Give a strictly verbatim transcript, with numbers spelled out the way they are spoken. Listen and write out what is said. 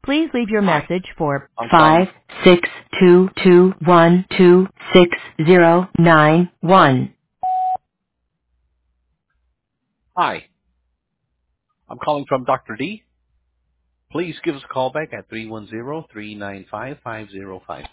Please leave your Hi. message for I'm five calling. six two two one two six zero nine one. Hi. I'm calling from Doctor D. Please give us a call back at three one zero, three nine five, five zero five.